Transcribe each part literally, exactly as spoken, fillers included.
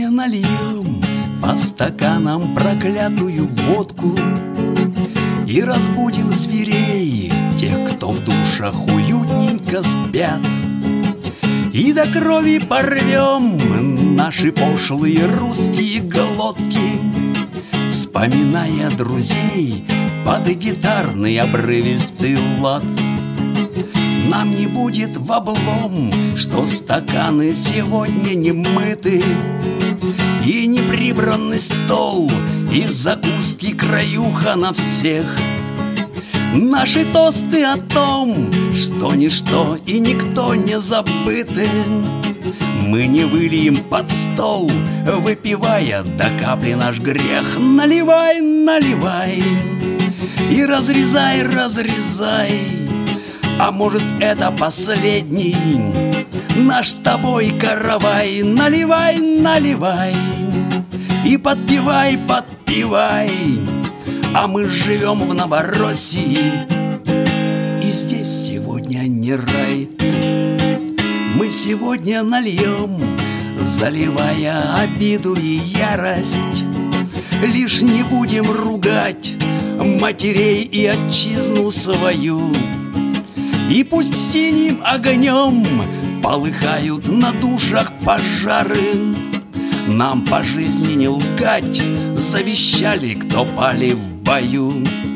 сегодня нальем по стаканам проклятую водку и разбудим зверей, тех, кто в душах уютненько спят, и до крови порвем наши пошлые русские глотки, вспоминая друзей под гитарный обрывистый лад. Нам не будет в облом, что стаканы сегодня не мыты, и не прибранный стол, и закуски краюха на всех. Наши тосты о том, что ничто и никто не забыты, мы не выльем под стол, выпивая до капли наш грех. Наливай, наливай и разрезай, разрезай. А может, это последний наш с тобой каравай. Наливай, наливай и подпевай, подпевай. А мы живем в Новороссии, и здесь сегодня не рай. Мы сегодня нальем, заливая обиду и ярость. Лишь не будем ругать матерей и отчизну свою. И пусть синим огнем полыхают на душах пожары. Нам по жизни не лгать завещали, кто пали в бою.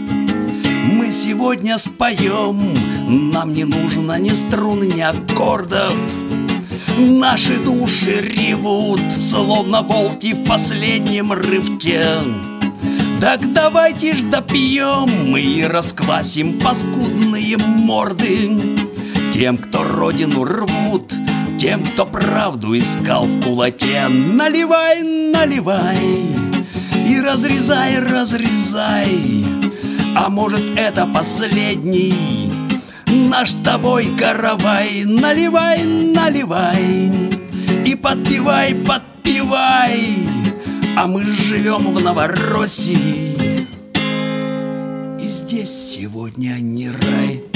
Мы сегодня споем, нам не нужно ни струн, ни аккордов. Наши души ревут, словно волки в последнем рывке. Так давайте ж допьем и расквасим паскудные морды тем, кто родину рвут, тем, кто правду искал в кулаке. Наливай, наливай и разрезай, разрезай. А может, это последний наш с тобой каравай. Наливай, наливай и подпевай, подпевай. А мы живем в Новороссии, и здесь сегодня не рай.